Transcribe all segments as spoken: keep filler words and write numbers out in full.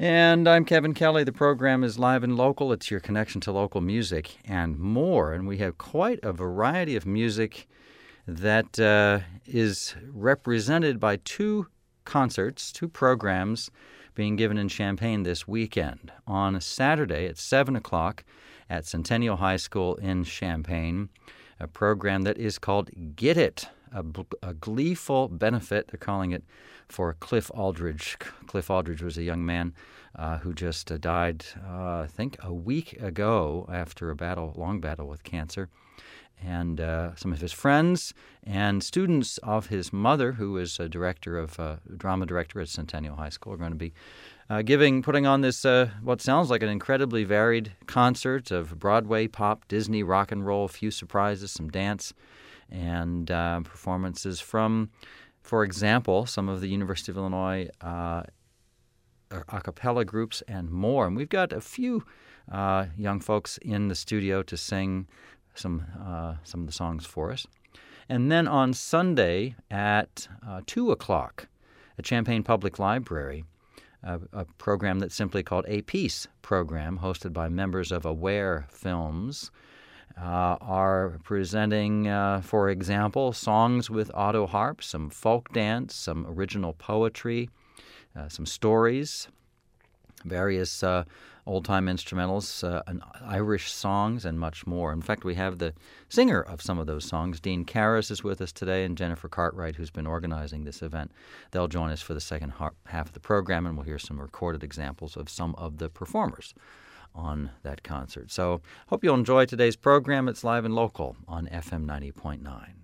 And I'm Kevin Kelly. The program is Live and Local. It's your connection to local music and more. And we have quite a variety of music that uh, is represented by two concerts, two programs being given in Champaign this weekend. On Saturday at seven o'clock at Centennial High School in Champaign, a program that is called Get It, a, a gleeful benefit, they're calling it, for Cliff Aldridge. Cliff Aldridge was a young man uh, who just uh, died, uh, I think, a week ago after a battle, long battle with cancer. And uh, some of his friends and students of his mother, who is a director of uh, drama director at Centennial High School, are going to be uh, giving, putting on this uh, what sounds like an incredibly varied concert of Broadway, pop, Disney, rock and roll, a few surprises, some dance, and uh, performances from, for example, some of the University of Illinois uh, a cappella groups and more. And we've got a few uh, young folks in the studio to sing some uh, some of the songs for us. And then on Sunday at uh, two o'clock at Champaign Public Library, uh, a program that's simply called A Piece Program, hosted by members of Aware Films, uh, are presenting, uh, for example, songs with auto harp, some folk dance, some original poetry, uh, some stories, various uh, old-time instrumentals, uh, and Irish songs, and much more. In fact, we have the singer of some of those songs. Dean Karras is with us today, and Jennifer Cartwright, who's been organizing this event. They'll join us for the second half of the program, and we'll hear some recorded examples of some of the performers on that concert. So hope you'll enjoy today's program. It's Live and Local on F M ninety point nine.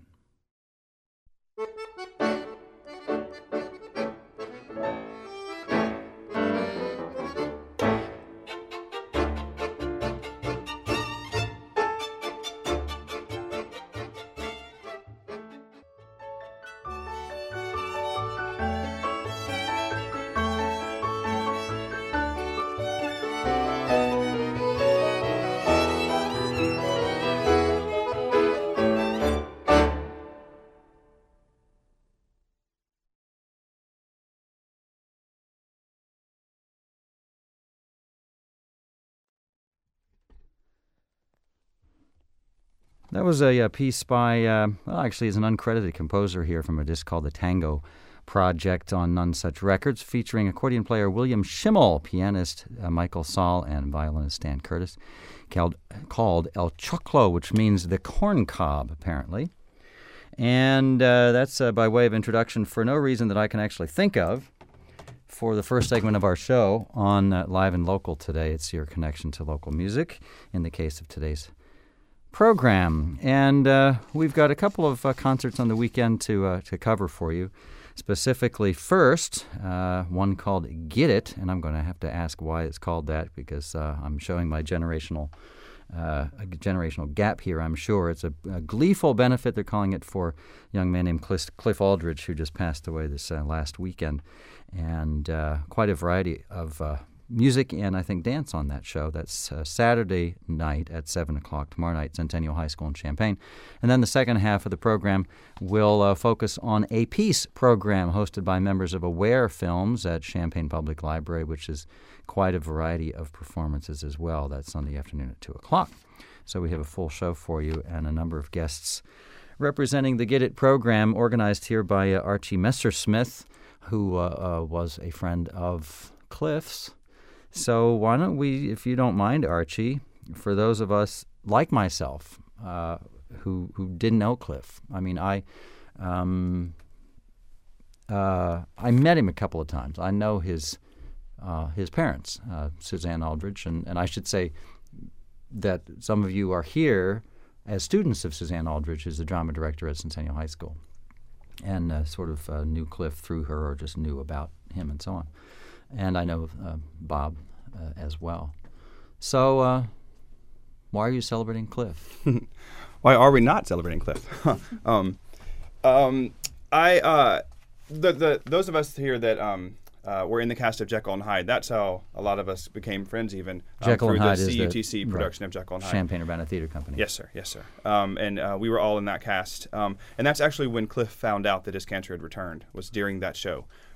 That was a, a piece by, uh, well, actually, is an uncredited composer here from a disc called The Tango Project on None Such Records, featuring accordion player William Schimmel, pianist uh, Michael Saul, and violinist Stan Curtis, called, called El Choclo, which means the corn cob, apparently. And uh, that's uh, by way of introduction, for no reason that I can actually think of, for the first segment of our show on uh, Live and Local today. It's your connection to local music, in the case of today's program. And uh, we've got a couple of uh, concerts on the weekend to uh, to cover for you. Specifically, first, uh, one called Get It, and I'm going to have to ask why it's called that, because uh, I'm showing my generational uh, a generational gap here, I'm sure. It's a, a gleeful benefit, they're calling it, for a young man named Cliff, Cliff Aldridge, who just passed away this uh, last weekend. And uh, quite a variety of uh, music and, I think, dance on that show. That's uh, Saturday night at seven o'clock, tomorrow night, Centennial High School in Champaign. And then the second half of the program will uh, focus on a Peace program hosted by members of Aware Films at Champaign Public Library, which is quite a variety of performances as well. That's Sunday afternoon at two o'clock. So we have a full show for you and a number of guests representing the Get It program, organized here by uh, Archie Messersmith, who uh, uh, was a friend of Cliff's. So why don't we, if you don't mind, Archie, for those of us like myself uh, who who didn't know Cliff, I mean, I um, uh, I met him a couple of times. I know his uh, his parents, uh, Suzanne Aldridge, and, and I should say that some of you are here as students of Suzanne Aldridge, who's the drama director at Centennial High School, and uh, sort of uh, knew Cliff through her or just knew about him and so on. And I know uh, Bob uh, as well. So uh, why are you celebrating Cliff? Why are we not celebrating Cliff? um, um, I uh, the the those of us here that um, uh, were in the cast of Jekyll and Hyde. That's how a lot of us became friends, even um, Jekyll through and Hyde the is C U T C the, production right, of Jekyll and Hyde. Champaign-Urbana Theater Company. Yes, sir. Yes, sir. Um, and uh, we were all in that cast. Um, and that's actually when Cliff found out that his cancer had returned. Was during that show.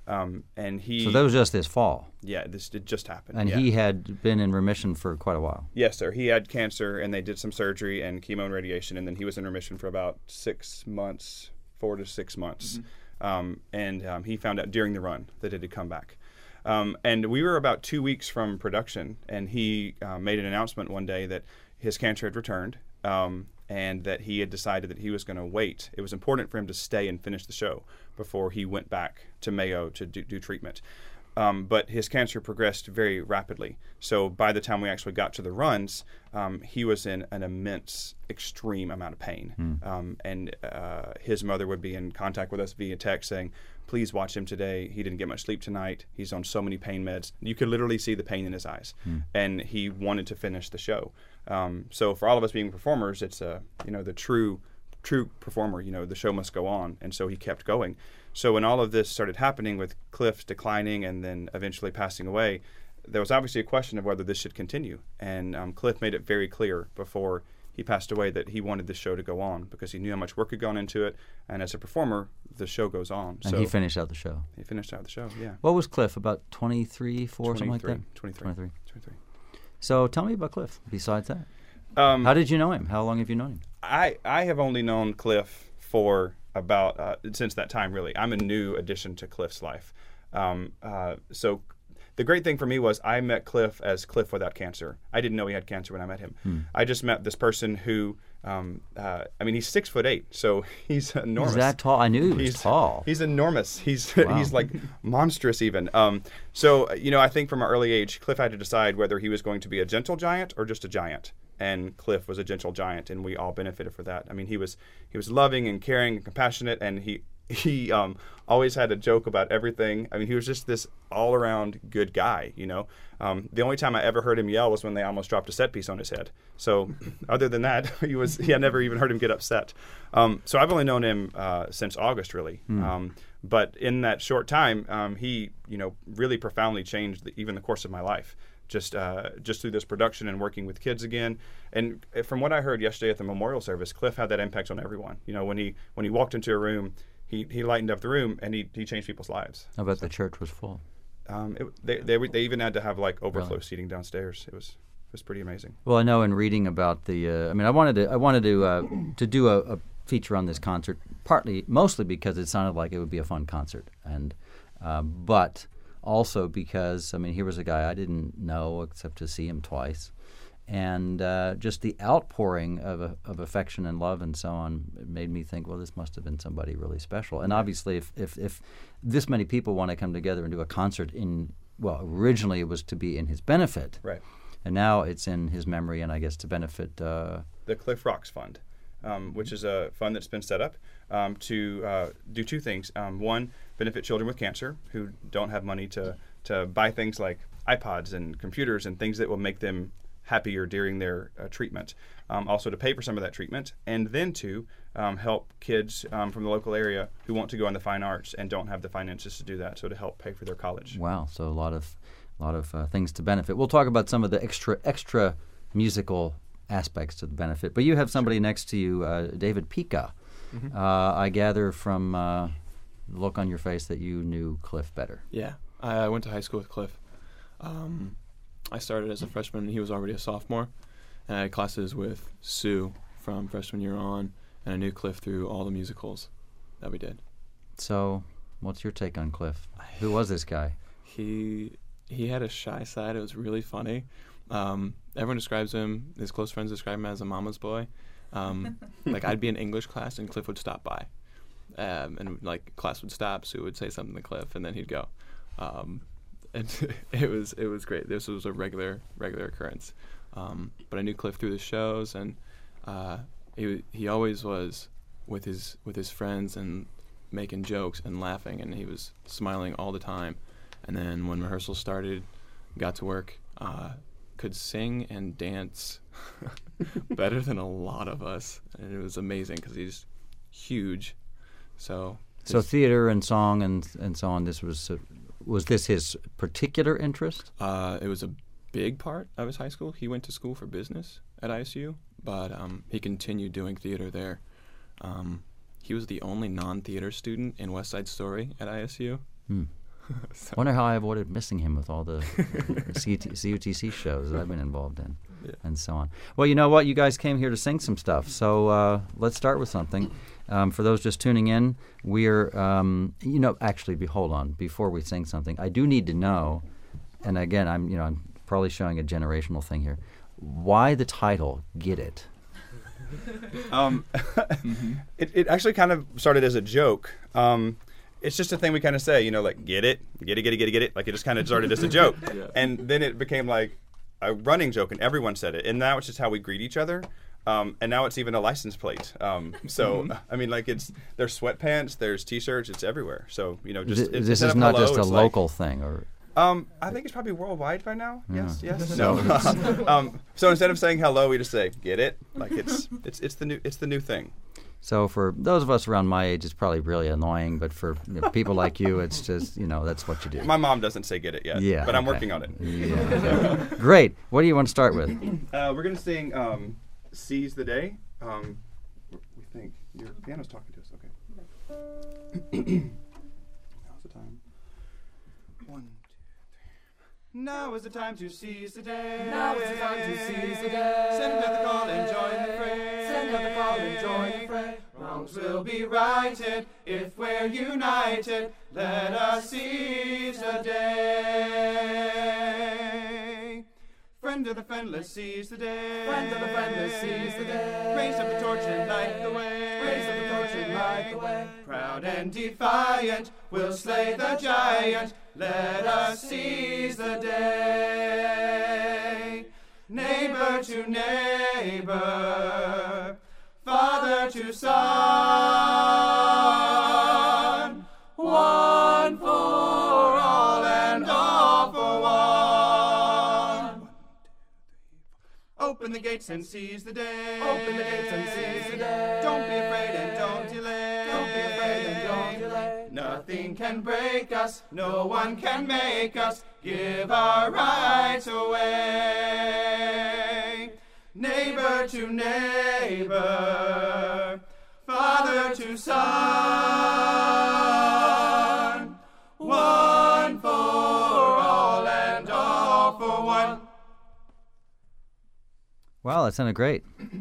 Um, and he So that was just this fall. Yeah, this did just happen. And yeah. he had been in remission for quite a while. Yes, sir. He had cancer, and they did some surgery and chemo and radiation, and then he was in remission for about six months, four to six months. Mm-hmm. Um, and um, he found out during the run that it had come back. Um, and we were about two weeks from production, and he uh, made an announcement one day that his cancer had returned, um, and that he had decided that he was going to wait. It was important for him to stay and finish the show before he went back to Mayo to do, do treatment. Um, but his cancer progressed very rapidly. So by the time we actually got to the runs, um, he was in an immense, extreme amount of pain. Mm. Um, and uh, his mother would be in contact with us via text saying, please watch him today. He didn't get much sleep tonight. He's on so many pain meds. You could literally see the pain in his eyes. Mm. And he wanted to finish the show. Um, so for all of us being performers, it's uh, you know the true true performer. You know, the show must go on. And so he kept going. So when all of this started happening with Cliff declining and then eventually passing away, there was obviously a question of whether this should continue. And um, Cliff made it very clear before he passed away that he wanted this show to go on because he knew how much work had gone into it. And as a performer, the show goes on. And so he finished out the show. He finished out the show, yeah. What was Cliff, about twenty-three, four, something like that? twenty-three. twenty-three. twenty-three. So tell me about Cliff besides that. Um, How did you know him? How long have you known him? I, I have only known Cliff for about, uh, since that time, really. I'm a new addition to Cliff's life. Um, uh, so the great thing for me was I met Cliff as Cliff without cancer. I didn't know he had cancer when I met him. Hmm. I just met this person who, um, uh, I mean, he's six foot eight, so he's enormous. He's that tall? I knew he was he's tall. He's enormous. He's Wow. he's like monstrous even. Um, so, you know, I think from an early age, Cliff had to decide whether he was going to be a gentle giant or just a giant. And Cliff was a gentle giant, and we all benefited for that. I mean, he was he was loving and caring and compassionate, and he he um, always had a joke about everything. I mean, he was just this all-around good guy, you know. Um, the only time I ever heard him yell was when they almost dropped a set piece on his head. So other than that, he was he had never even heard him get upset. Um, so I've only known him uh, since August, really. Mm. Um, but in that short time, um, he, you know, really profoundly changed the, even the course of my life. Just uh, just through this production and working with kids again. And from what I heard yesterday at the memorial service, Cliff had that impact on everyone. You know, when he when he walked into a room, he, he lightened up the room and he, he changed people's lives. I bet so. The church was full. Um, it, they, they they even had to have like overflow Really? seating downstairs. It was it was pretty amazing. Well, I know in reading about the, uh, I mean, I wanted to I wanted to uh, to do a, a feature on this concert, partly mostly because it sounded like it would be a fun concert, and uh, but. Also because, I mean, here was a guy I didn't know except to see him twice. And uh, just the outpouring of, uh, of affection and love and so on made me think, well, this must have been somebody really special. And obviously, if, if, if this many people want to come together and do a concert in, well, originally it was to be in his benefit. Right. And now it's in his memory and I guess to benefit. Uh, the Cliff Rocks Fund, um, which is a fund that's been set up um, to uh, do two things. Um, one, benefit children with cancer who don't have money to, to buy things like iPods and computers and things that will make them happier during their uh, treatment. Um, also to pay for some of that treatment, and then to um, help kids um, from the local area who want to go in the fine arts and don't have the finances to do that, so to help pay for their college. Wow, so a lot of, a lot of uh, things to benefit. We'll talk about some of the extra, extra musical aspects to the benefit. But you have somebody sure. next to you, uh, David Pica. Mm-hmm. Uh, I gather from uh, the look on your face that you knew Cliff better. Yeah, I went to high school with Cliff. Um, I started as a freshman, and he was already a sophomore. And I had classes with Sue from freshman year on, and I knew Cliff through all the musicals that we did. So, what's your take on Cliff? Who was this guy? He he had a shy side. It was really funny. Um, everyone describes him, his close friends describe him as a mama's boy. Um, like, I'd be in English class, and Cliff would stop by. Um, and, like, class would stop, Sue would say something to Cliff, and then he'd go. Um, and it was it was great. This was a regular regular occurrence. Um, but I knew Cliff through the shows, and uh, he he always was with his with his friends and making jokes and laughing, and he was smiling all the time. And then when rehearsal started, got to work, uh, could sing and dance better than a lot of us, and it was amazing because he's huge. So so theater and song and and so on. This was uh, was this his particular interest? Uh, it was a big part of his high school. He went to school for business at I S U, but um, he continued doing theater there. Um, he was the only non-theater student in West Side Story at I S U. Hmm. So- Wonder how I avoided missing him with all the C U T C shows that I've been involved in, Yeah. and so on. Well, you know what? You guys came here to sing some stuff, so uh, let's start with something. Um, for those just tuning in, we're, um, you know, actually, be, hold on. Before we sing something, I do need to know, and again, I'm, you know, I'm probably showing a generational thing here. Why the title, Get It? Um, it, it actually kind of started as a joke. Um, it's just a thing we kind of say, you know, like, get it, get it, get it, get it, get it. Like, it just kind of started as a joke. Yeah. And then it became like a running joke, and everyone said it. And now it's just how we greet each other. Um, and now it's even a license plate. Um, so, I mean, like, it's there's sweatpants, there's T-shirts, it's everywhere. So, you know, just Th- it, this instead is of not hello, just a it's like- local thing, or Um, I think it's probably worldwide by now. Yeah. Yes, yes. No. um, so instead of saying hello, we just say get it. Like it's it's it's the new it's the new thing. so for those of us around my age, it's probably really annoying. But for you know, people like you, it's just you know that's what you do. My mom doesn't say get it yet. Yeah, But I'm okay. working on it. Yeah. Great. What do you want to start with? Uh, we're gonna sing um, "Seize the Day." Um, we think your piano's talking to us. Okay. Now's the time. One, two, three. Now is the time to seize the day. Now is the time to seize the day. Send out the call and join the fray. Send out the call and join the fray. Wrongs will be righted if we're united. Let us seize the day. Friend of the friendless, seize the day. Friend of the friendless, seize the day. Raise up the torch and light the way. Raise up the torch and light the way. Proud and defiant, we'll slay the giant. Let us seize the day. Neighbor to neighbor, father to son, one for all and all for one. Open the gates and seize the day. Open the gates and seize the day. Don't be afraid and don't delay. Don't be afraid and don't delay. Nothing can break us, no one can make us give our rights away. Neighbor to neighbor, father to son, one for all and all for one. Wow, that sounded great.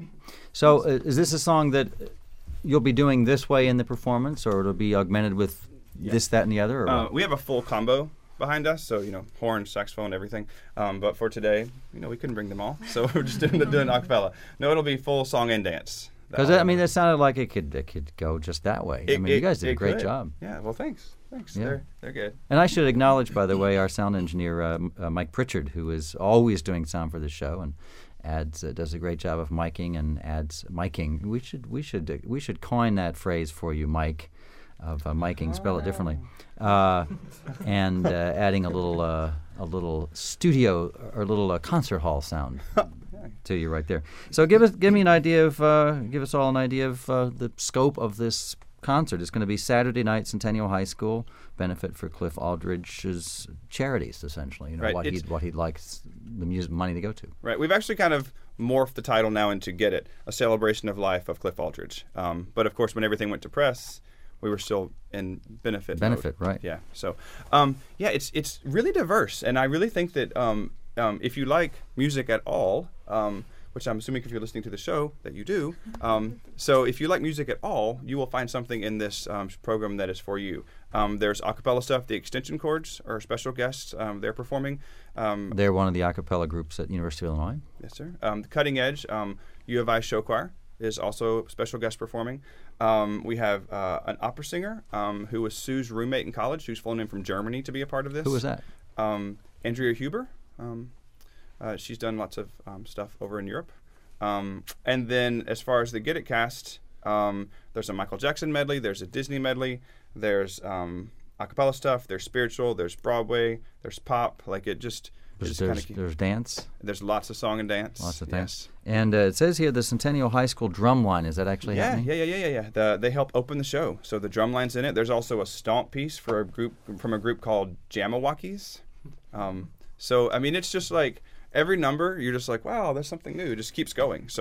So, uh, is this a song that you'll be doing this way in the performance, or it'll be augmented with this, that, and the other? Or Uh, what? we have a full combo behind us, so you know, horn, saxophone, everything. Um, but for today, you know, we couldn't bring them all, so we're just doing doing acapella. No, it'll be full song and dance. Because I mean, that sounded like it could it could go just that way. I It- mean, you it- guys did a it great could. job. Yeah, well, thanks, thanks. Yeah. They're they're good. And I should acknowledge, by the way, our sound engineer uh, M- uh, Mike Pritchard, who is always doing sound for the show and adds uh, does a great job of miking and adds miking. We should we should uh, we should coin that phrase for you, Mike, of uh, miking. Spell it differently, uh, and uh, adding a little uh, a little studio or a little uh, concert hall sound to you right there. So give us give me an idea of uh, give us all an idea of uh, the scope of this concert. It's going to be Saturday night, Centennial High School, benefit for Cliff Aldridge's charities, essentially. You know Right, what it's- he what he'd like s- the music money to go to. Right. We've actually kind of morphed the title now into "Get It," a celebration of life of Cliff Aldridge. Um, but of course, when everything went to press, we were still in benefit. Benefit, mode. right. Yeah. So, um, yeah, it's it's really diverse, and I really think that um, um, if you like music at all, um, which I'm assuming if you're listening to the show that you do, um, so if you like music at all, you will find something in this um, program that is for you. Um, there's a cappella stuff. The Extension Chords are special guests. Um, they're performing. Um, They're one of the a cappella groups at University of Illinois. Yes, sir. Um, the Cutting Edge, um, U of I Show Choir is also special guest performing. Um, we have uh, an opera singer um, who was Sue's roommate in college, who's flown in from Germany to be a part of this. Who was that? Um, Andrea Huber. Um, uh, she's done lots of um, stuff over in Europe. Um, and then as far as the Get It cast, um, there's a Michael Jackson medley, there's a Disney medley, there's um, a cappella stuff, there's spiritual, there's Broadway, there's pop. Like it just... There's, it's there's, kinda, there's dance, there's lots of song and dance. lots of yes. dance. And uh, it says here the Centennial High School drum line. Is that actually Yeah, happening? yeah, yeah, yeah, yeah, yeah. The, they help open the show. So the drum line's in it. There's also a stomp piece for a group from a group called Jamawakis. Um, so I mean, it's just like every number, you're just like, wow, there's something new. It just keeps going. So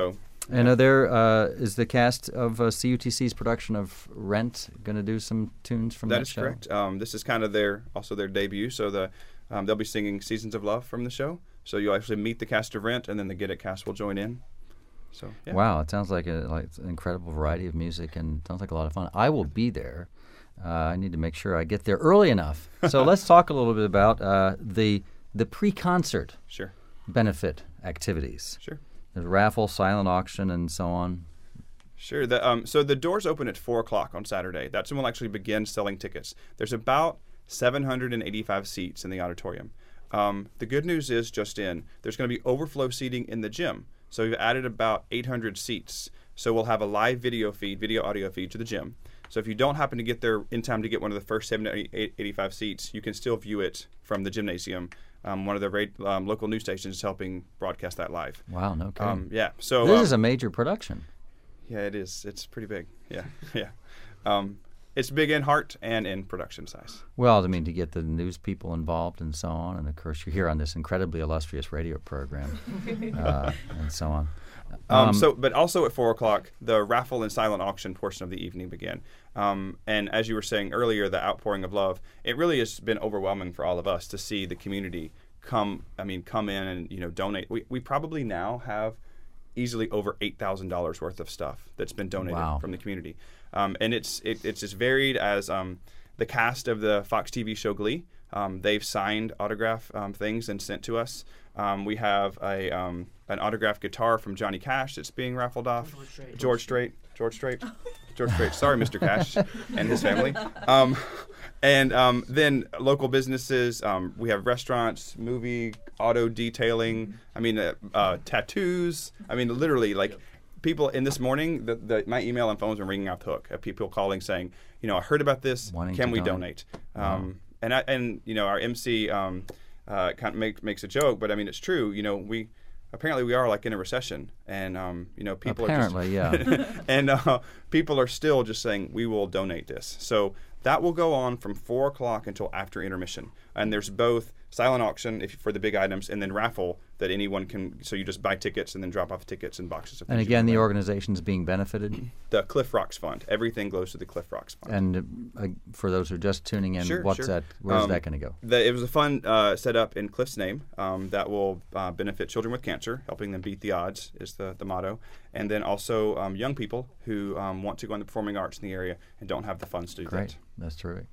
And are there, uh, is the cast of uh, C U T C's production of Rent going to do some tunes from that, That is show? correct. Um, this is kind of their also their debut. So the um, they'll be singing "Seasons of Love" from the show. So you'll actually meet the cast of Rent, and then the Get It cast will join in. So yeah. Wow, it sounds like, a, like an incredible variety of music and sounds like a lot of fun. I will be there. Uh, I need to make sure I get there early enough. So let's talk a little bit about uh, the the pre-concert Sure. benefit activities. Sure. The raffle, silent auction, and so on. Sure. The, um, so the doors open at four o'clock on Saturday. That's when we'll actually begin selling tickets. There's about seven hundred eighty-five seats in the auditorium. Um, the good news is, just in, there's going to be overflow seating in the gym. So we've added about eight hundred seats. So we'll have a live video feed, video audio feed to the gym. So if you don't happen to get there in time to get one of the first seven hundred eighty-five seats, you can still view it from the gymnasium. Um, one of the ra- um, local news stations is helping broadcast that live. Wow, no kidding. Um, yeah. So this um, is a major production. Yeah, it is. It's pretty big. Yeah, yeah. Um, it's big in heart and in production size. Well, I mean, to get the news people involved and so on, and of course you're here on this incredibly illustrious radio program, uh, and so on. Um, Um, so, but also at four o'clock, the raffle and silent auction portion of the evening began. Um, and as you were saying earlier, the outpouring of love, it really has been overwhelming for all of us to see the community come. I mean, come in and you know donate. We we probably now have easily over eight thousand dollars worth of stuff that's been donated Wow. from the community, um, and it's it, it's as varied as um, the cast of the Fox T V show Glee. Um, they've signed autograph um, things and sent to us. Um, we have a um, an autographed guitar from Johnny Cash that's being raffled off. George Strait. George Strait. George Strait. George Strait. Sorry, Mister Cash and his family. Um, and um, then local businesses. Um, we have restaurants, movie, auto detailing. I mean, uh, uh, tattoos. I mean, literally, like. People in this morning, the, the, my email and phones are ringing off the hook of people calling saying, you know, I heard about this. Wanting Can to we donate. donate? Um, and I, and you know, our M C um, uh, kind of make, makes a joke, but I mean, it's true. You know, we apparently we are like in a recession, and um, you know, people Apparently, are just, yeah. and uh, people are still just saying we will donate this. So that will go on from four o'clock until after intermission, and there's both silent auction if for the big items, and then raffle that anyone can. So you just buy tickets and then drop off tickets and boxes of. And things you again, can the win. organization is being benefited. The Cliff Rocks Fund. Everything goes to the Cliff Rocks Fund. And uh, for those who are just tuning in, Sure, what's sure. that? Where's Um, that going to go? The, it was a fund uh, set up in Cliff's name um, that will uh, benefit children with cancer, helping them beat the odds is the, the motto. And then also um, young people who um, want to go into performing arts in the area and don't have the funds to do Great, that. that's terrific.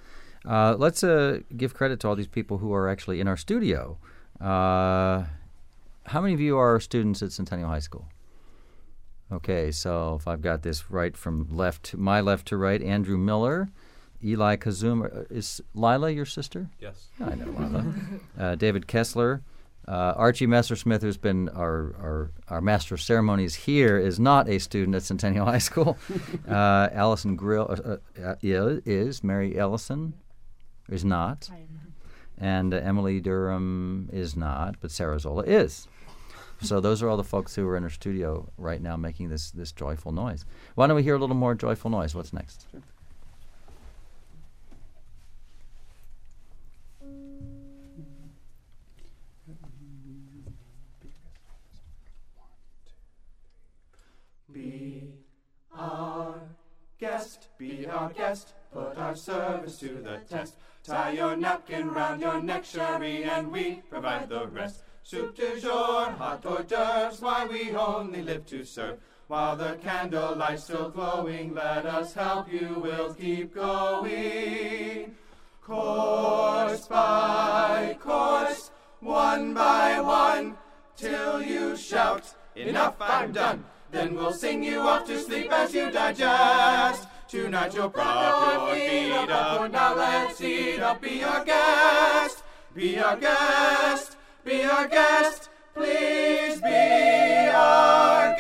Uh, let's uh, give credit to all these people who are actually in our studio. Uh, how many of you are students at Centennial High School? Okay, so if I've got this right from left to my left to right, Andrew Miller, Eli Kazuma. uh, Is Lila your sister? Yes. Yeah, I know Lila. uh, David Kessler. Uh, Archie Messersmith, who's been our, our, our master of ceremonies here, is not a student at Centennial High School. uh, Allison Grill uh, uh, is. Mary Ellison is not. And uh, Emily Durham is not, but Sarah Zola is. So those are all the folks who are in our studio right now making this, this joyful noise. Why don't we hear a little more joyful noise? What's next? Sure. Be our guest, be our guest, put our service to the test. Tie your napkin round your neck, sherry, and we provide the rest. Soup du jour, hot hors d'oeuvres, why we only live to serve. While the candlelight's still glowing, let us help you, we'll keep going. Course by course, one by one, till you shout, enough, I'm done. Then we'll sing you off to sleep as you digest. Tonight you'll prop your feet up, now let's eat up. Be our guest, be our guest, be our guest. Please be our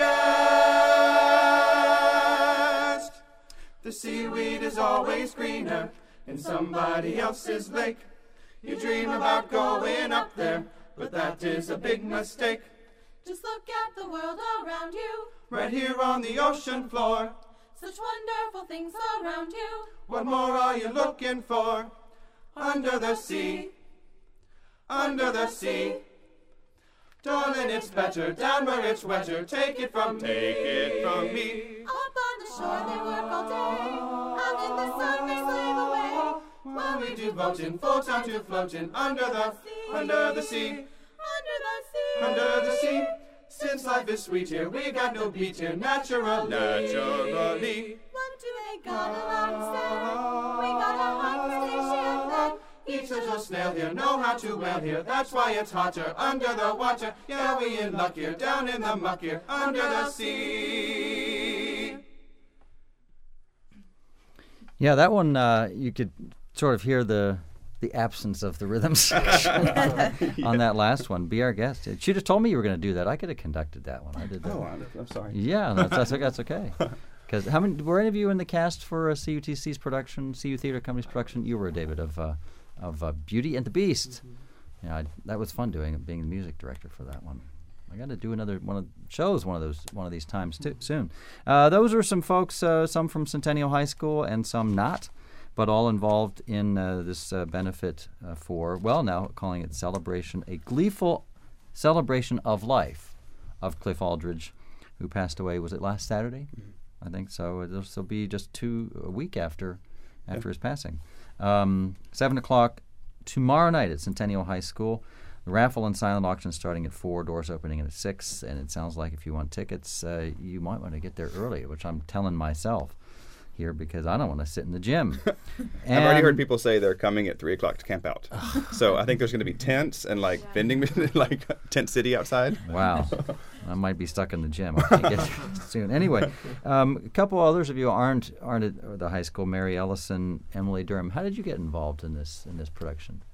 guest. The seaweed is always greener in somebody else's lake. You dream about going up there, but that is a big mistake. Just look at the world around you. Right here on the ocean floor, Such wonderful things around you. what more are you looking for? Under the sea, under the sea. Darling, it's better down where it's wetter. Take it from, take it from me. Up on the shore they work all day. Out in the sun they slave away. While we do boating, full time to floating under the, under the sea, Under the sea. under the sea. Since life is sweet here, we got no beat here, naturally, naturally. What do they got a lot to say? We got a hot station then. Each little snail here know how to whale here. That's why it's hotter under the water. Yeah, we in luck here, down in the muck here, under the sea. Yeah, that one uh, you could sort of hear the the absence of the rhythm section on that last one. Be our guest. She'd have told me you were going to do that. I could have conducted that one. I did that. Oh, I'm, I'm sorry. Yeah, that's that's, that's okay. Because how many were any of you in the cast for uh, C U T C's production, C U Theater Company's production? You were, David, of uh, of uh, Beauty and the Beast. Mm-hmm. Yeah, I, that was fun doing it, being the music director for that one. I got to do another one of shows one of those one of these times too soon. Uh, those are some folks, uh, some from Centennial High School and some not, but all involved in uh, this uh, benefit uh, for, well, now calling it Celebration, a gleeful celebration of life of Cliff Aldridge, who passed away, was it last Saturday? Mm-hmm. I think so. This will be just two, a week after after yeah. his passing. Um, seven o'clock tomorrow night at Centennial High School. The raffle and silent auction starting at four, doors opening at six, and it sounds like if you want tickets, uh, you might want to get there early, which I'm telling myself here because I don't want to sit in the gym. I've already heard people say they're coming at three o'clock to camp out. So I think there's going to be tents and like yeah. vending, like Tent City outside. Wow. I might be stuck in the gym. I can't get there soon. Anyway, um, a couple others of you aren't aren't at the high school. Mary Ellison, Emily Durham. How did you get involved in this in this production?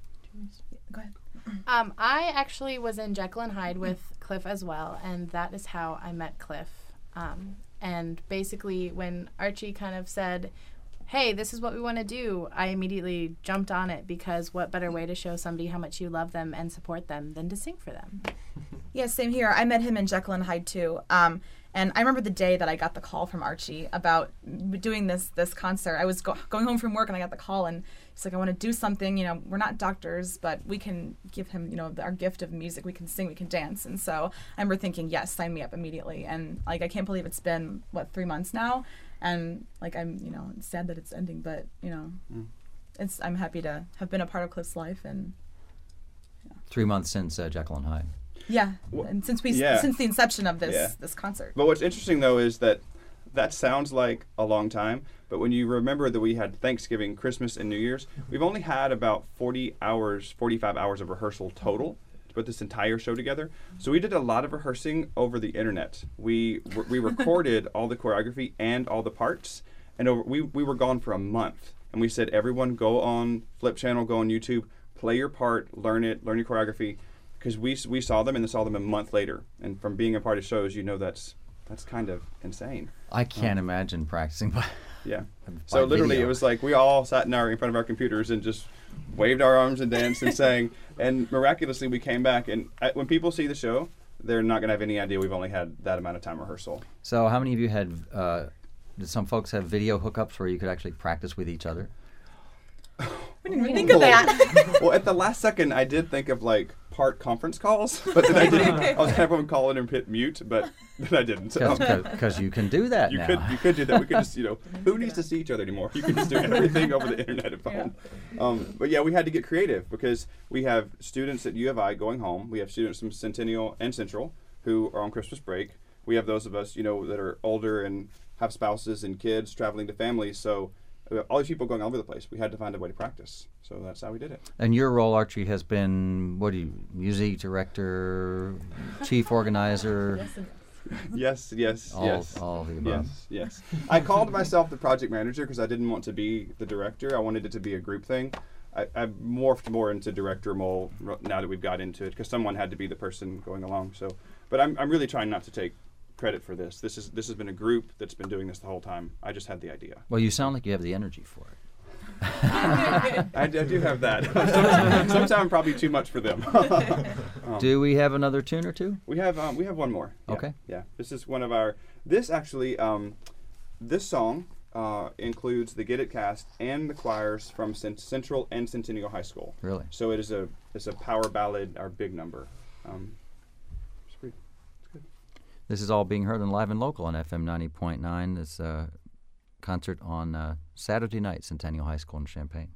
Go ahead. Um, I actually was in Jekyll and Hyde with Cliff as well, and that is how I met Cliff. Um, and basically, when Archie kind of said, hey, this is what we want to do, I immediately jumped on it because what better way to show somebody how much you love them and support them than to sing for them? Yeah, same here. I met him in Jekyll and Hyde, too. Um, and I remember the day that I got the call from Archie about doing this this concert. I was go- going home from work, and I got the call, and he's like, I want to do something. You know, we're not doctors, but we can give him, you know, the, our gift of music. We can sing, we can dance. And so I remember thinking, yes, sign me up immediately. And, like, I can't believe it's been, what, three months now? And, like, I'm, you know, it's sad that it's ending, but, you know, mm. it's I'm happy to have been a part of Cliff's life. And yeah. Three months since uh, Jekyll and Hyde. Yeah, well, and since we yeah. since the inception of this yeah. this concert. But what's interesting though is that that sounds like a long time, but when you remember that we had Thanksgiving, Christmas, and New Year's, we've only had about forty hours, forty-five hours of rehearsal total to put this entire show together. So we did a lot of rehearsing over the internet. We we recorded all the choreography and all the parts, and over, we we were gone for a month. And we said, everyone go on Flip Channel, go on YouTube, play your part, learn it, learn your choreography. Because we we saw them and then saw them a month later, and from being a part of shows, you know that's that's kind of insane. I can't um, imagine practicing by yeah. by so literally, video. It was like we all sat in our in front of our computers and just waved our arms and danced and sang, and miraculously we came back. And I, when people see the show, they're not going to have any idea we've only had that amount of time rehearsal. So how many of you had? Uh, did some folks have video hookups where you could actually practice with each other? We didn't think of that. Well, at the last second, I did think of like part conference calls, but then I didn't. I was having them call it and hit mute, but then I didn't. Because you can do that you now. Could, you could do that. We could just, you know, who needs to see each other anymore? You can just do everything over the internet and phone. Yeah. Um, but yeah, we had to get creative because we have students at U of I going home. We have students from Centennial and Central who are on Christmas break. We have those of us, you know, that are older and have spouses and kids traveling to families. So all these people going all over the place. We had to find a way to practice. So that's how we did it. And your role, Archie, has been, what do you, music director, chief organizer? Yes, yes, all, yes. All of the above. Yes, yes. I called myself the project manager because I didn't want to be the director. I wanted it to be a group thing. I, I've morphed more into director role now that we've got into it because someone had to be the person going along. So, but I'm I'm really trying not to take credit for this. This is this has been a group that's been doing this the whole time. I just had the idea. Well, you sound like you have the energy for it. I, I do have that. sometimes, sometimes probably too much for them. um, do we have another tune or two? We have um, we have one more. Yeah, okay. Yeah. This is one of our. This actually um, this song uh, includes the Get It cast and the choirs from Cent- Central and Centennial High School. Really? So it is a it's a power ballad, our big number. Um, This is all being heard on Live and Local on F M ninety point nine. This uh, concert on uh, Saturday night, Centennial High School in Champaign.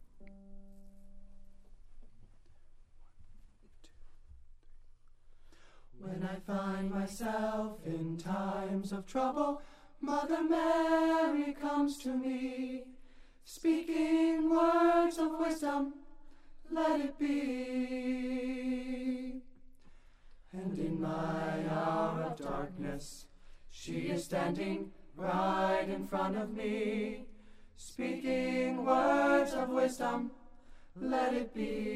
When I find myself in times of trouble, Mother Mary comes to me, speaking words of wisdom, let it be. And in my hour of darkness, she is standing right in front of me, speaking words of wisdom, let it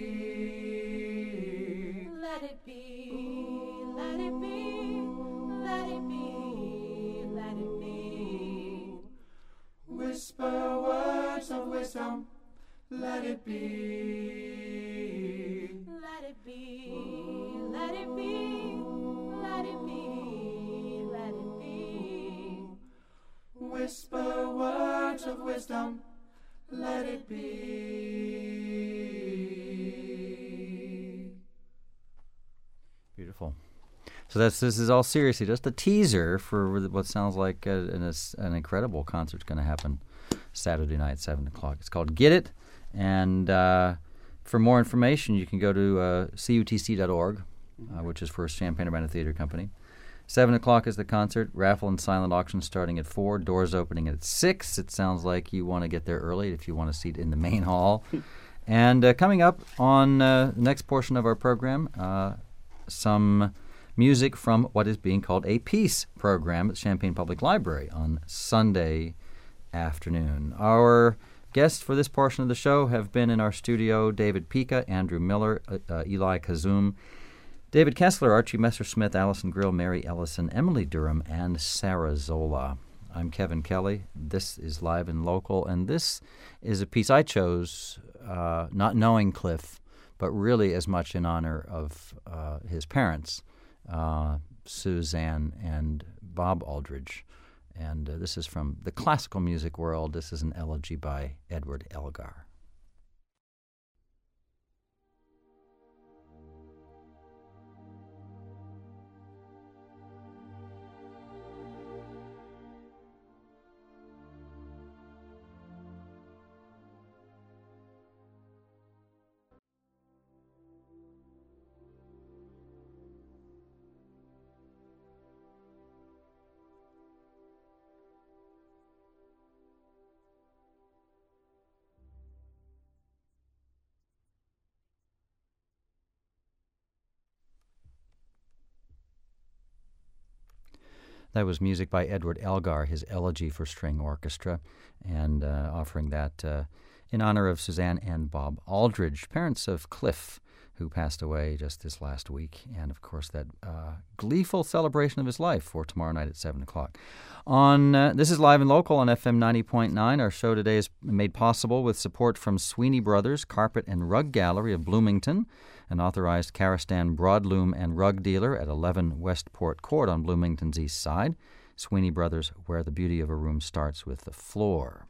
be. Let it be, let it be, let it be, let it be. Whisper words of wisdom, let it be. Let it be, let it be, let it be, let it be. Whisper words of wisdom, let it be. Beautiful. So that's this is all seriously just a teaser for what sounds like a, an, an incredible concert's going to happen Saturday night, seven o'clock. It's called Get It, and uh, for more information, you can go to uh, C U T C dot org, uh, which is for Champaign-Urbana Theater Company. Seven o'clock is the concert. Raffle and silent auction starting at four. Doors opening at six. It sounds like you want to get there early if you want a seat in the main hall. And uh, coming up on uh, the next portion of our program, uh, some music from what is being called a peace program at Champaign Public Library on Sunday afternoon. Our guests for this portion of the show have been in our studio: David Pica, Andrew Miller, uh, uh, Eli Kazum, David Kessler, Archie Messersmith, Allison Grill, Mary Ellison, Emily Durham, and Sarah Zola. I'm Kevin Kelly. This is Live and Local, and this is a piece I chose uh, not knowing Cliff, but really as much in honor of uh, his parents, uh, Suzanne and Bob Aldridge. And uh, this is from the classical music world. This is an elegy by Edward Elgar. That was music by Edward Elgar, his Elegy for String Orchestra, and uh, offering that uh, in honor of Suzanne and Bob Aldridge, parents of Cliff, who passed away just this last week, and of course that uh, gleeful celebration of his life for tomorrow night at seven o'clock. On uh, This is Live and Local on F M ninety point nine. Our show today is made possible with support from Sweeney Brothers Carpet and Rug Gallery of Bloomington, an authorized Karastan broadloom and rug dealer at eleven Westport Court on Bloomington's east side. Sweeney Brothers, where the beauty of a room starts with the floor.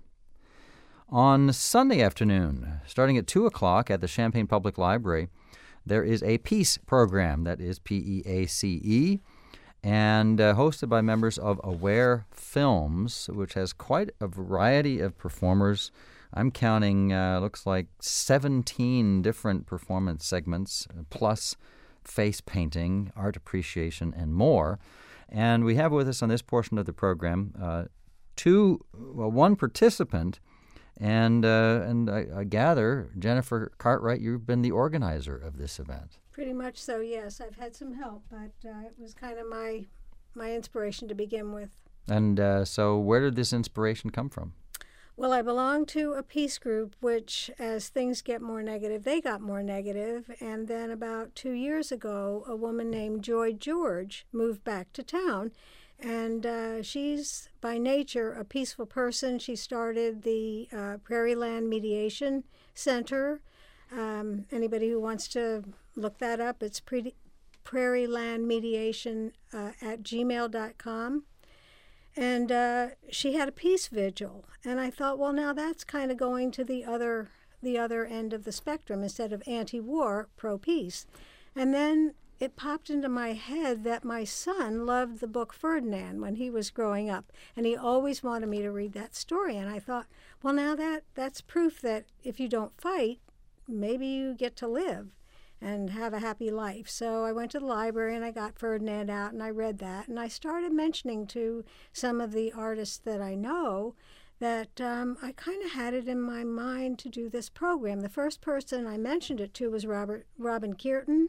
On Sunday afternoon, starting at two o'clock at the Champaign Public Library, there is a peace program, that is P E A C E, and uh, hosted by members of Aware Films, which has quite a variety of performers. I'm counting, uh, looks like seventeen different performance segments, plus face painting, art appreciation, and more. And we have with us on this portion of the program uh, two, well, one participant, and uh, and I, I gather, Jennifer Cartwright, you've been the organizer of this event. Pretty much so, yes. I've had some help, but uh, it was kind of my my inspiration to begin with. And uh, so where did this inspiration come from? Well, I belong to a peace group, which, as things get more negative, they got more negative. And then about two years ago, a woman named Joy George moved back to town. And uh, she's, by nature, a peaceful person. She started the uh, Prairie Land Mediation Center. Um, anybody who wants to look that up, it's pre- Prairie Land Mediation uh, at gmail dot com. And uh, she had a peace vigil, and I thought, well, now that's kind of going to the other the other end of the spectrum. Instead of anti-war, pro-peace. And then it popped into my head that my son loved the book Ferdinand when he was growing up, and he always wanted me to read that story. And I thought, well, now that that's proof that if you don't fight, maybe you get to live and have a happy life. So I went to the library and I got Ferdinand out and I read that, and I started mentioning to some of the artists that I know that um, I kind of had it in my mind to do this program. The first person I mentioned it to was Robert Robin Kearton,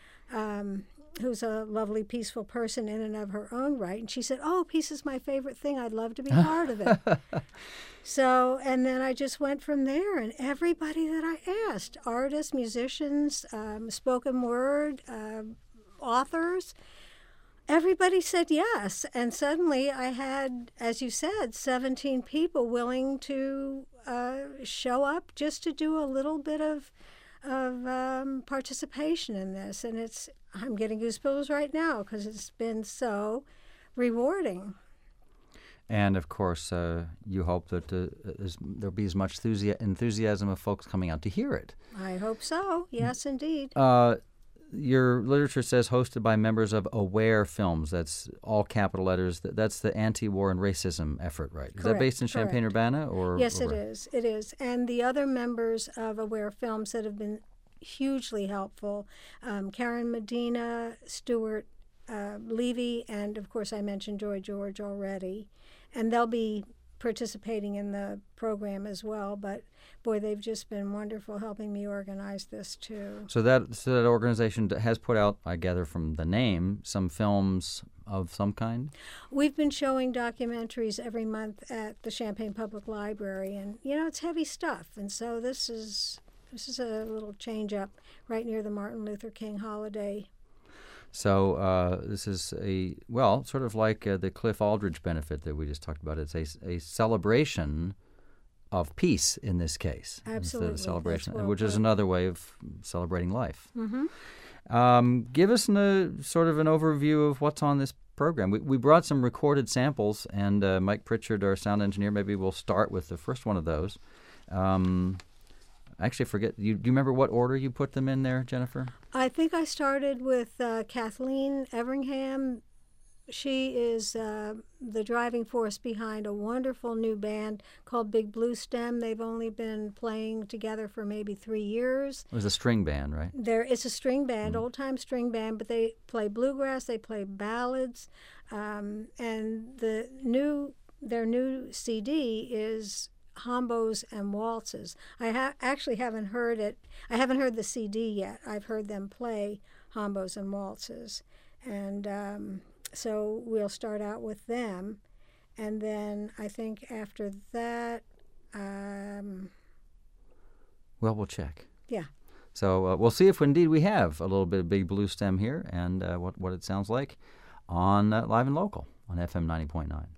um, who's a lovely, peaceful person in and of her own right. And she said, oh, peace is my favorite thing. I'd love to be part of it. So, and then I just went from there. And everybody that I asked, artists, musicians, um, spoken word, uh, authors, everybody said yes. And suddenly I had, as you said, seventeen people willing to uh, show up just to do a little bit of of um, participation in this. And it's, I'm getting goosebumps right now because it's been so rewarding. And of course, uh, you hope that uh, there'll be as much enthusi- enthusiasm of folks coming out to hear it. I hope so. Yes, indeed. Uh, your literature says hosted by members of AWARE Films. That's all capital letters. That's the anti-war and racism effort, right? Is Correct, that based in correct. Champaign-Urbana? Or Yes, or it is. It is. And the other members of AWARE Films that have been hugely helpful, um, Karen Medina, Stuart uh, Levy, and of course I mentioned Joy George already. And they'll be participating in the program as well. But boy, they've just been wonderful helping me organize this too. So that so that organization has put out, I gather from the name, some films of some kind? We've been showing documentaries every month at the Champaign Public Library, and you know it's heavy stuff. And so this is this is a little change up right near the Martin Luther King holiday. So uh, this is a, well, sort of like uh, the Cliff Aldridge benefit that we just talked about. It's a, a celebration of peace in this case. Absolutely. It's a celebration, That's well which is put. another way of celebrating life. Mm-hmm. Um, give us an, a sort of an overview of what's on this program. We, we brought some recorded samples, and uh, Mike Pritchard, our sound engineer, maybe we'll start with the first one of those. Um, Actually, I forget. You, do you remember what order you put them in there, Jennifer? I think I started with uh, Kathleen Everingham. She is uh, the driving force behind a wonderful new band called Big Blue Stem. They've only been playing together for maybe three years. It was a string band, right? There, it's a string band, Mm. old-time string band, but they play bluegrass, they play ballads, um, and the new their new C D is Hombos and Waltzes. I ha- actually haven't heard it. I haven't heard the C D yet. I've heard them play Hombos and Waltzes. And um, so we'll start out with them. And then I think after that, um, Well, we'll check. yeah. So uh, we'll see if indeed we have a little bit of Big Blue Stem here and uh, what, what it sounds like on uh, Live and Local on F M ninety point nine.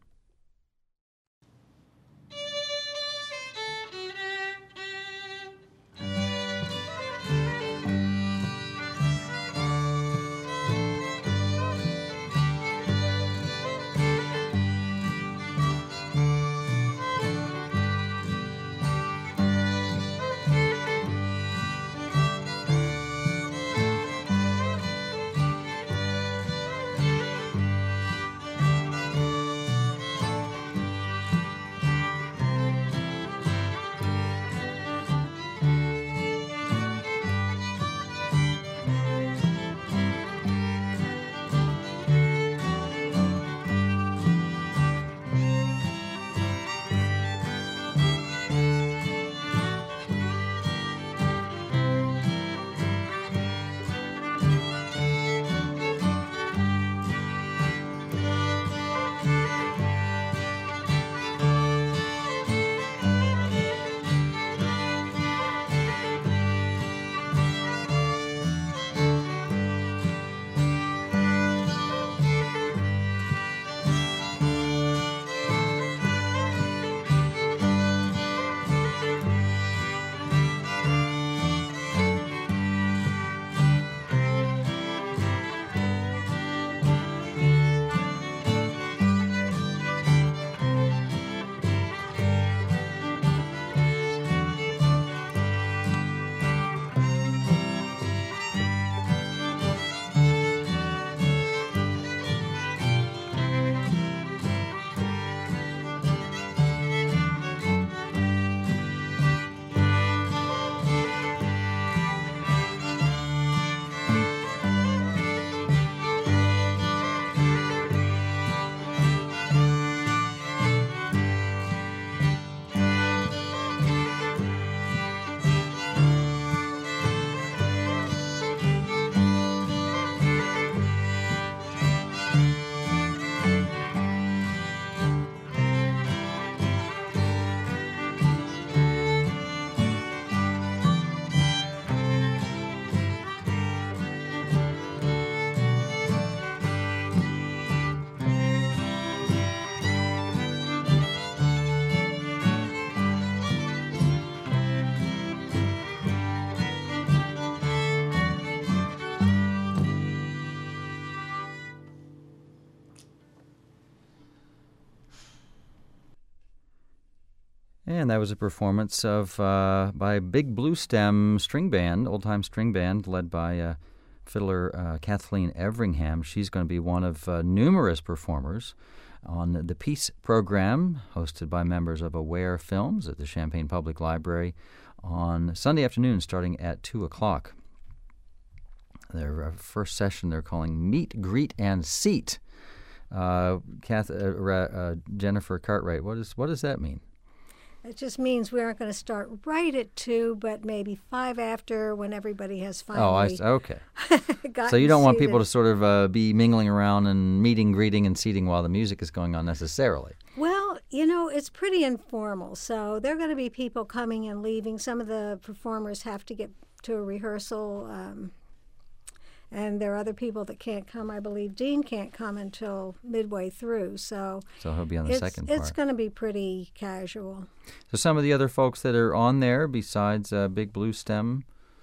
And that was a performance of uh, by Big Blue Stem String Band, old-time string band, led by uh, fiddler uh, Kathleen Everingham. She's going to be one of uh, numerous performers on the Peace program, hosted by members of Aware Films at the Champaign Public Library on Sunday afternoon, starting at two o'clock. Their uh, first session they're calling Meet, Greet, and Seat. Uh, Kath, uh, uh, Jennifer Cartwright, what is what does that mean? It just means we aren't going to start right at two, but maybe five after, when everybody has finally. Oh, I see. Okay. gotten So you don't want seated. people to sort of uh, be mingling around and meeting, greeting, and seating while the music is going on necessarily. Well, you know, it's pretty informal. So there are going to be people coming and leaving. Some of the performers have to get to a rehearsal. Um, And there are other people that can't come. I believe Dean can't come until midway through. So, So he'll be on the it's, second it's part. going to be pretty casual. So some of the other folks that are on there, besides uh, Big Blue Stem,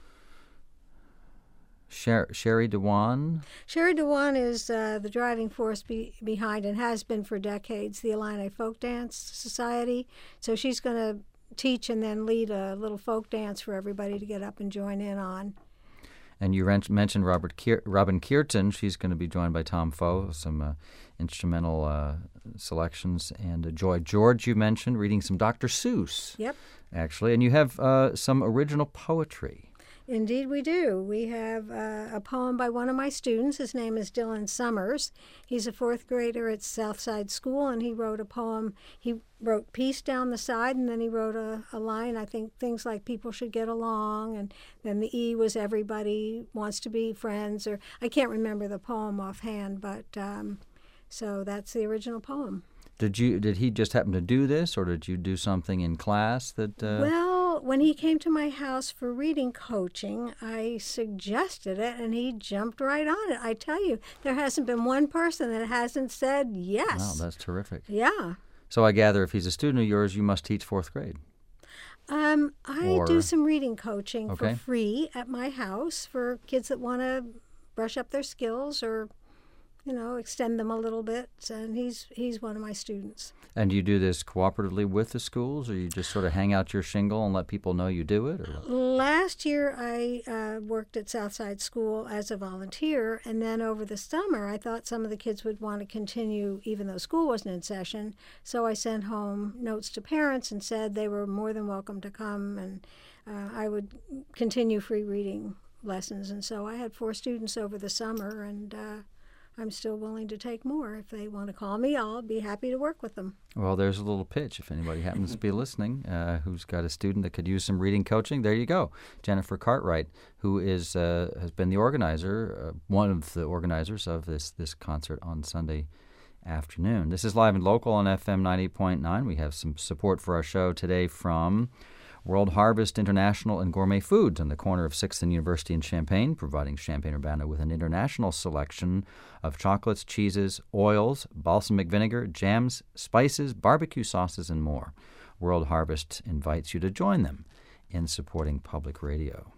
Sher- Sherry Dewan. Sherry Dewan is uh, the driving force be- behind, and has been for decades, the Illini Folk Dance Society. So she's going to teach and then lead a little folk dance for everybody to get up and join in on. And you ren- mentioned Robert Kier- Robin Kierton. She's going to be joined by Tom Foe, some uh, instrumental uh, selections. And uh, Joy George, you mentioned, reading some Doctor Seuss. Yep. Actually. And you have uh, some original poetry. Indeed, we do. We have uh, a poem by one of my students. His name is Dylan Summers. He's a fourth grader at Southside School, and he wrote a poem. He wrote peace down the side, and then he wrote a, a line, I think, things like people should get along, and then the E was everybody wants to be friends, or I can't remember the poem offhand, but um, so that's the original poem. Did you? Did he just happen to do this, or did you do something in class that... Uh... Well, when he came to my house for reading coaching, I suggested it, and he jumped right on it. I tell you, there hasn't been one person that hasn't said yes. Wow, that's terrific. Yeah. So I gather if he's a student of yours, you must teach fourth grade. Um, I Or- do some reading coaching Okay. for free at my house for kids that want to brush up their skills or, you know, extend them a little bit. And he's he's one of my students. And do you do this cooperatively with the schools, or you just sort of hang out your shingle and let people know you do it? Or what? Last year, I uh, worked at Southside School as a volunteer, and then over the summer, I thought some of the kids would want to continue even though school wasn't in session. So I sent home notes to parents and said they were more than welcome to come, and uh, I would continue free reading lessons. And so I had four students over the summer, and uh, I'm still willing to take more. If they want to call me, I'll be happy to work with them. Well, there's a little pitch. If anybody happens to be listening uh, who's got a student that could use some reading coaching, there you go. Jennifer Cartwright, who is uh, has been the organizer, uh, one of the organizers of this, this concert on Sunday afternoon. This is Live and Local on F M ninety point nine. We have some support for our show today from World Harvest International and Gourmet Foods on the corner of sixth and University in Champaign, providing Champaign-Urbana with an international selection of chocolates, cheeses, oils, balsamic vinegar, jams, spices, barbecue sauces, and more. World Harvest invites you to join them in supporting public radio.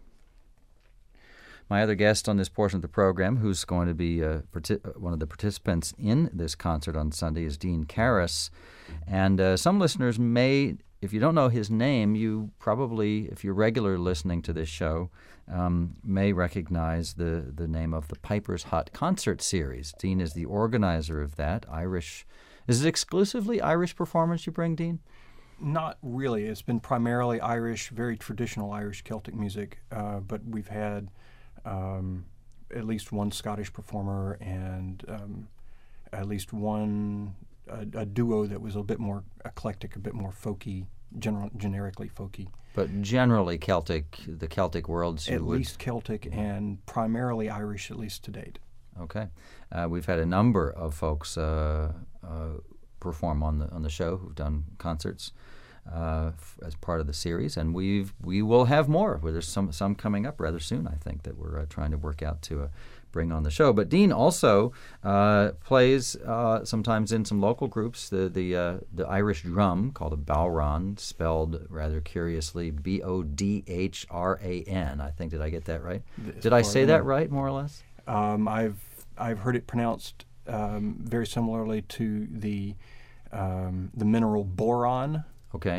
My other guest on this portion of the program, who's going to be uh, partic- one of the participants in this concert on Sunday, is Dean Karras. And uh, some listeners may... If you don't know his name, you probably, if you're regular listening to this show, um, may recognize the, the name of the Piper's Hut Concert Series. Dean is the organizer of that. Irish, is it exclusively Irish performance you bring, Dean? Not really. It's been primarily Irish, very traditional Irish Celtic music, uh, but we've had um, at least one Scottish performer and um, at least one A, a duo that was a bit more eclectic, a bit more folky, general, generically folky. But generally Celtic, the Celtic worlds. You At would, least Celtic and primarily Irish, at least to date. Okay, uh, we've had a number of folks uh, uh, perform on the on the show who've done concerts uh, f- as part of the series, and we've we will have more. Well, there's some some coming up rather soon, I think, that we're uh, trying to work out to. Uh, bring on the show. But Dean also uh, plays uh, sometimes in some local groups, the the uh, the Irish drum called a Bowron, spelled rather curiously B O D H R A N. I think, did I get that right? As Did I far say as that know. right, more or less? Um, I've I've heard it pronounced um, very similarly to the um, the mineral boron. Okay.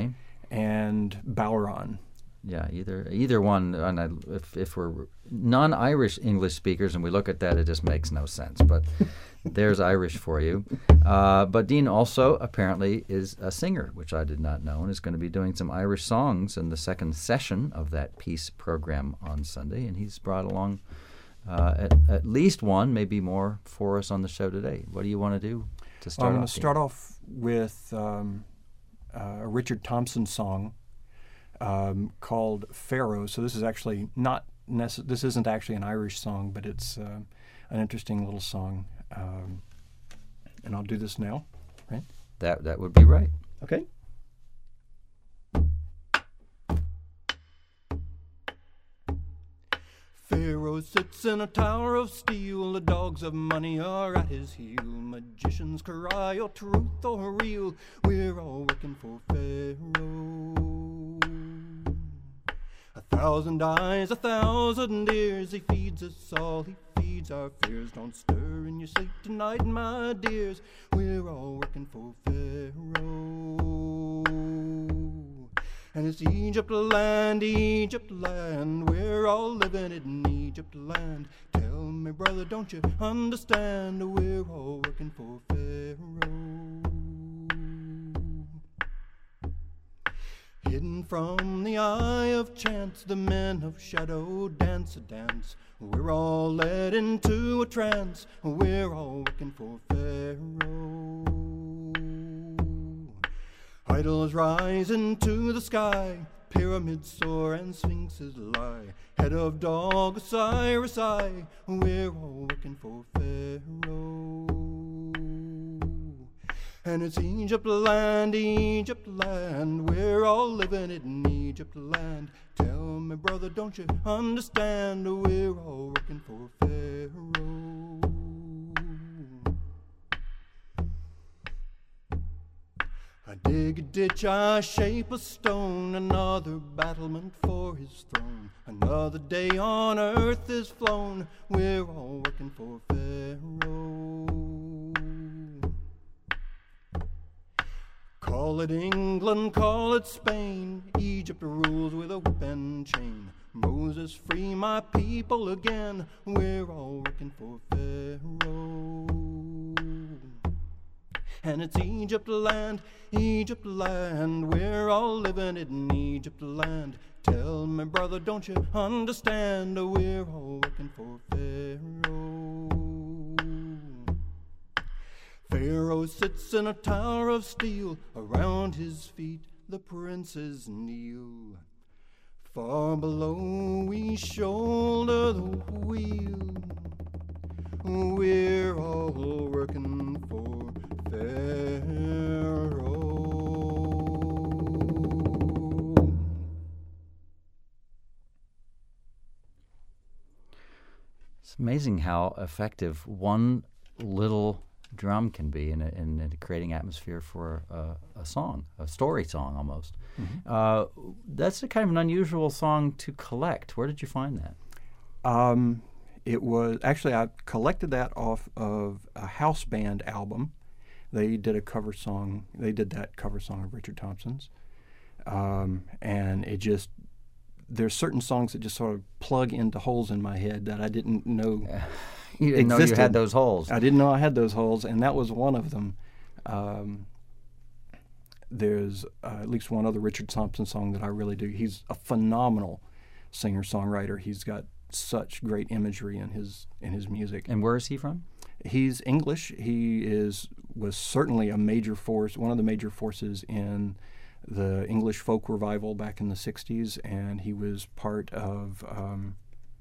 and Bowron. Yeah, either either one. And I, if if we're non-Irish English speakers and we look at that, it just makes no sense. But there's Irish for you. Uh, but Dean also apparently is a singer, which I did not know, and is going to be doing some Irish songs in the second session of that Peace program on Sunday. And he's brought along uh, at, at least one, maybe more, for us on the show today. What do you want to do to start I'm going off? to start off with um, uh, a Richard Thompson song um, called Pharaoh. So this is actually not nece- this isn't actually an Irish song, but it's uh, an interesting little song. Um, and I'll do this now, right? That that would be right. Okay. Pharaoh sits in a tower of steel, the dogs of money are at his heel. Magicians cry, or truth or real, we're all working for Pharaoh. A thousand eyes, a thousand ears, he feeds us all, he feeds our fears. Don't stir in your sleep tonight, my dears, we're all working for Pharaoh. And it's Egypt land, Egypt land, we're all living in Egypt land. Tell me, brother, don't you understand, we're all working for Pharaoh. Hidden from the eye of chance, the men of shadow dance a dance. We're all led into a trance, we're all working for Pharaoh. Idols rise into the sky, pyramids soar and sphinxes lie. Head of dog, Osiris eye, we're all working for Pharaoh. And it's Egypt land, Egypt land, we're all living in Egypt land. Tell me, brother, don't you understand, we're all working for Pharaoh. I dig a ditch, I shape a stone, another battlement for his throne. Another day on earth is flown, we're all working for Pharaoh. Call it England, call it Spain, Egypt rules with a whip and chain. Moses, free my people again, we're all working for Pharaoh. And it's Egypt land, Egypt land, we're all living in Egypt land. Tell me, brother, don't you understand, we're all working for Pharaoh. Pharaoh sits in a tower of steel, around his feet the princes kneel. Far below we shoulder the wheel, we're all working for Pharaoh. It's amazing how effective one little drum can be in, a, in, in creating atmosphere for a, a song, a story song almost. Mm-hmm. Uh, that's a kind of an unusual song to collect. Where did you find that? Um, it was actually I collected that off of a house band album. They did a cover song. They did that cover song of Richard Thompson's, um, and it just there's certain songs that just sort of plug into holes in my head that I didn't know. You didn't existed. know you had those holes. I didn't know I had those holes, and that was one of them. Um, there's uh, at least one other Richard Thompson song that I really do. He's a phenomenal singer-songwriter. He's got such great imagery in his in his music. And where is he from? He's English. He is was certainly a major force, one of the major forces in the English folk revival back in the sixties, and he was part of. Um,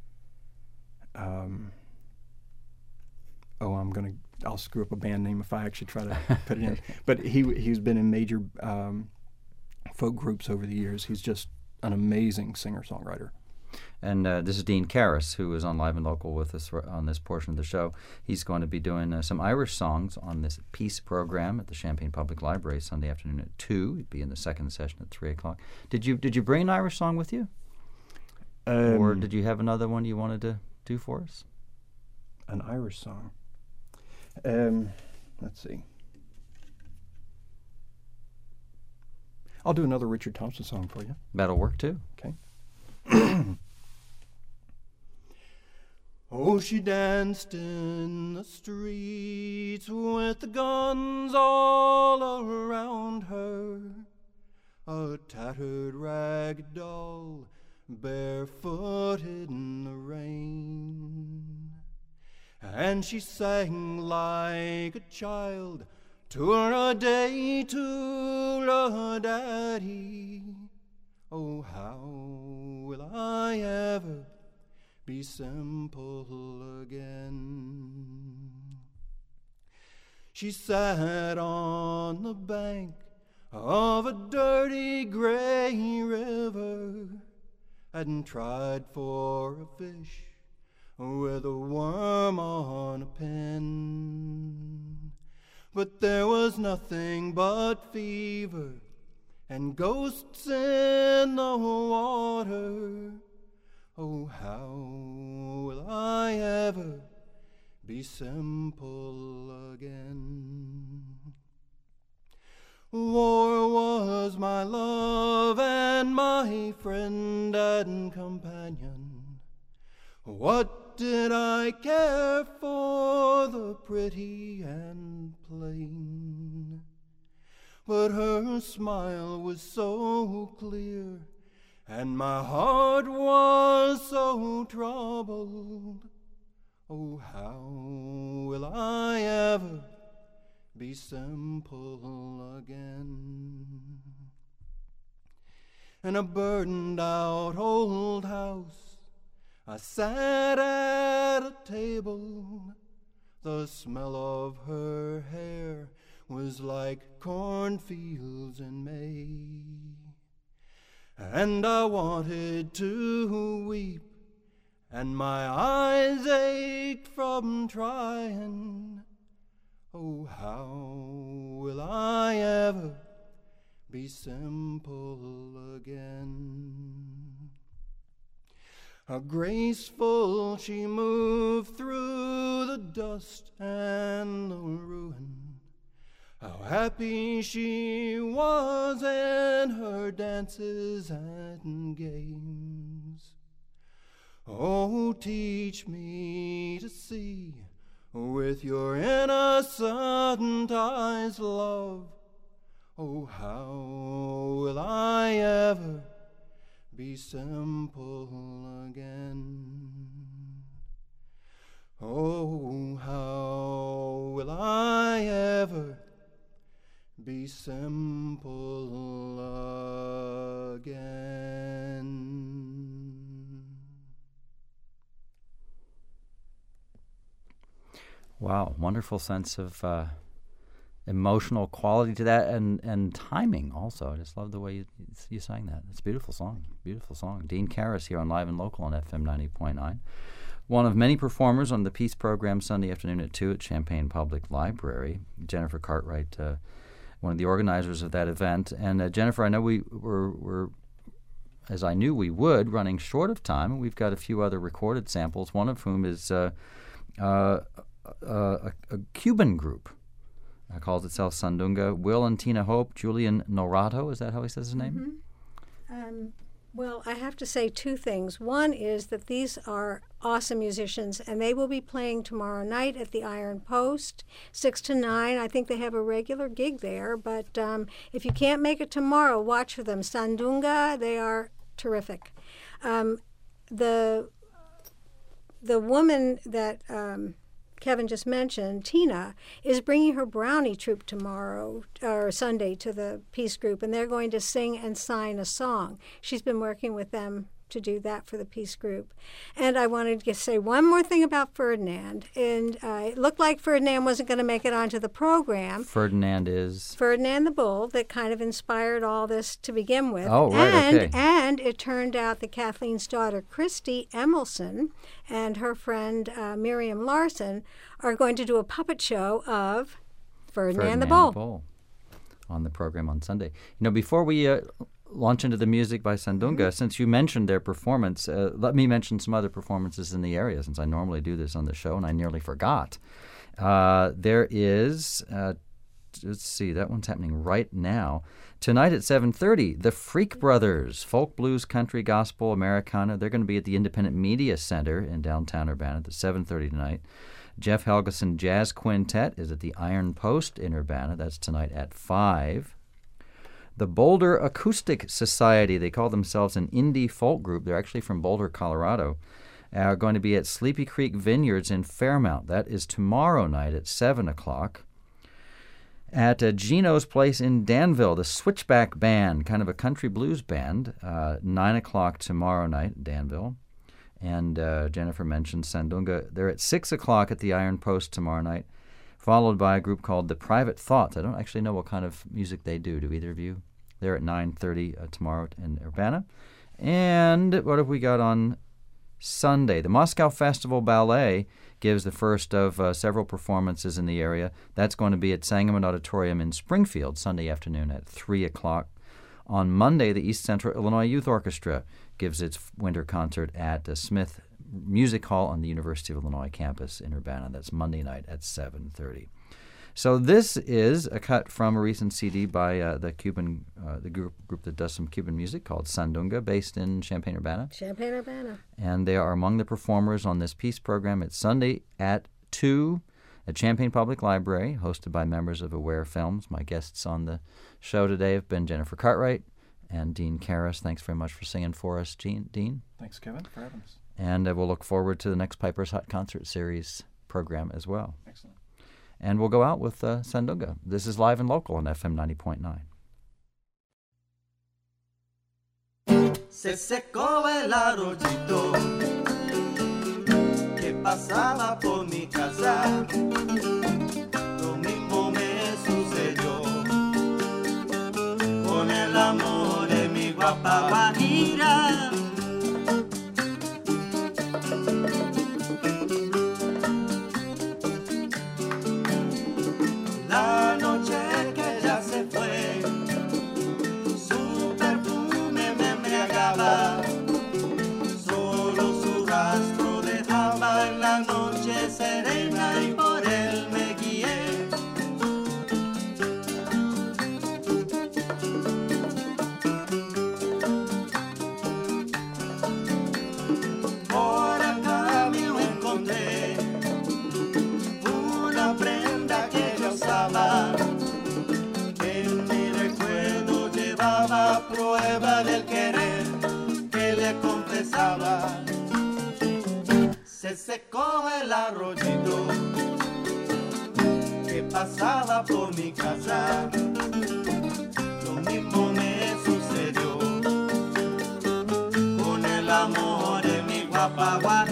um, oh, I'm gonna. I'll screw up a band name if I actually try to put it in. But he he's been in major um, folk groups over the years. He's just an amazing singer-songwriter. And uh, this is Dean Karras, who is on Live and Local with us on this portion of the show. He's going to be doing uh, some Irish songs on this Peace program at the Champaign Public Library Sunday afternoon at two. He'd be in the second session at three o'clock. Did you did you bring an Irish song with you? Um, or did you have another one you wanted to do for us? An Irish song. Um, let's see. I'll do another Richard Thompson song for you. That'll work too. Okay. Oh, she danced in the streets with the guns all around her, a tattered rag doll, barefooted in the rain. And she sang like a child, "To-ra-day, to-ra-daddy, oh, how will I ever be simple again?" She sat on the bank of a dirty gray river and tried for a fish with a worm on a pin. But there was nothing but fever and ghosts in the water. Oh, how will I ever be simple again? War was my love and my friend and companion. What did I care for the pretty and plain? But her smile was so clear, and my heart was so troubled. Oh, how will I ever be simple again? In a burned out old house, I sat at a table. The smell of her hair was like cornfields in May. And I wanted to weep, and my eyes ached from trying. Oh, how will I ever be simple again? How graceful she moved through the dust and the ruin. How happy she was in her dances and games. Oh, teach me to see with your innocent eyes, love. Oh, how will I ever be simple again? Oh, how will I ever be simple again? Wow, wonderful sense of uh, emotional quality to that, and, and timing also. I just love the way you, you sang that. It's a beautiful song, beautiful song. Dean Karras here on Live and Local on F M ninety point nine. One of many performers on the Peace program Sunday afternoon at two at Champaign Public Library. Jennifer Cartwright, uh, one of the organizers of that event. And uh, Jennifer, I know we were, were, as I knew we would, running short of time. We've got a few other recorded samples, one of whom is uh, uh, a, a Cuban group. Uh, calls itself Sandunga. Will and Tina Hope, Julian Norato, is that how he says his name? Mm-hmm. Um, well, I have to say two things. One is that these are awesome musicians, and they will be playing tomorrow night at the Iron Post, six to nine. I think they have a regular gig there, but um, if you can't make it tomorrow, watch for them. Sandunga, they are terrific. Um, the, the woman that... Um, Kevin just mentioned, Tina, is bringing her Brownie troupe tomorrow, or Sunday, to the Peace Group, and they're going to sing and sign a song. She's been working with them to do that for the Peace Group. And I wanted to say one more thing about Ferdinand. And uh, it looked like Ferdinand wasn't going to make it onto the program. Ferdinand is? Ferdinand the Bull, that kind of inspired all this to begin with. Oh, right, and, okay. And it turned out that Kathleen's daughter, Christy Emelson, and her friend uh, Miriam Larson are going to do a puppet show of Ferdinand, Ferdinand the Bull. the Bull on the program on Sunday. You know, before we... Uh, launch into the music by Sandunga, mm-hmm. since you mentioned their performance, uh, let me mention some other performances in the area, since I normally do this on the show and I nearly forgot. Uh, there is uh, let's see, that one's happening right now. Tonight at seven thirty, the Freak Brothers, folk, blues, country, gospel, Americana. They're going to be at the Independent Media Center in downtown Urbana at seven thirty tonight. Jeff Helgeson Jazz Quintet is at the Iron Post in Urbana. That's tonight at five. The Boulder Acoustic Society, they call themselves an indie folk group. They're actually from Boulder, Colorado. Are going to be at Sleepy Creek Vineyards in Fairmount. That is tomorrow night at seven o'clock. At uh, Gino's Place in Danville, the Switchback Band, kind of a country blues band, uh, nine o'clock tomorrow night, Danville. And uh, Jennifer mentioned Sandunga. They're at six o'clock at the Iron Post tomorrow night, followed by a group called The Private Thoughts. I don't actually know what kind of music they do. Do either of you? They're at nine thirty uh, tomorrow in Urbana. And what have we got on Sunday? The Moscow Festival Ballet gives the first of uh, several performances in the area. That's going to be at Sangamon Auditorium in Springfield Sunday afternoon at three o'clock. On Monday, the East Central Illinois Youth Orchestra gives its winter concert at the Smith Music Hall on the University of Illinois campus in Urbana. That's Monday night at seven thirty. So this is a cut from a recent C D by uh, the Cuban, uh, the group, group that does some Cuban music called Sandunga, based in Champaign-Urbana. Champaign-Urbana. And they are among the performers on this peace program. It's Sunday at two at Champaign Public Library, hosted by members of Aware Films. My guests on the show today have been Jennifer Cartwright and Dean Karras. Thanks very much for singing for us, Gene, Dean. Thanks, Kevin, for having us. And uh, we'll look forward to the next Piper's Hut Concert Series program as well. Excellent. And we'll go out with uh, Sandunga. This is Live and Local on F M ninety point nine. Se secó el arroyito que pasaba por mi casa. Lo mismo me sucedió con el amor de mi guapa Guajira. La noche que ya se fue, su perfume me embriagaba, solo su rastro dejaba en la noche serena y por él me guié. Por el camino encontré una prenda que yo usaba, que en mi recuerdo llevaba prueba del querer que le confesaba. Se secó el arroyito que pasaba por mi casa. Lo mismo me sucedió con el amor de mi guapa Guajira.